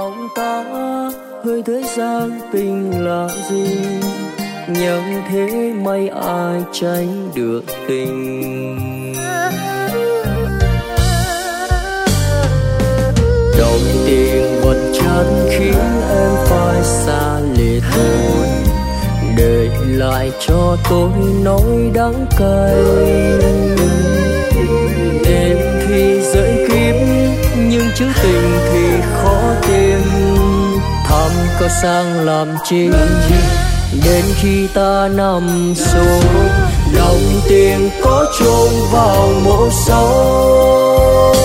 lòng ta hơi thời gian tình là gì, nhưng thế mấy ai tránh được tình. Đồng tiền vật chất khiến em phải xa lìa tôi, để lại cho tôi nỗi đắng cay. Em thì dễ kiếm nhưng chữ tình thì khó tìm, thăm có sang làm chi đến khi ta nằm xuống. Đồng tiền có chôn vào mộ sâu,